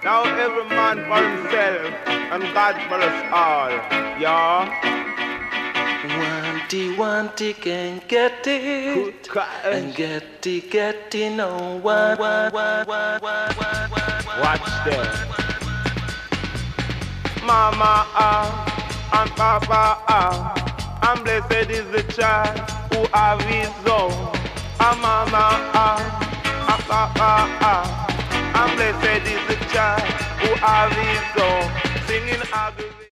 Now every man for himself, and God for us all. Yeah. Wanty can get it, and get it, no one. Watch them. Mama and Papa and blessed is the child who have his own. Mama and Papa and blessed is the child who have his own. Singing aggravated.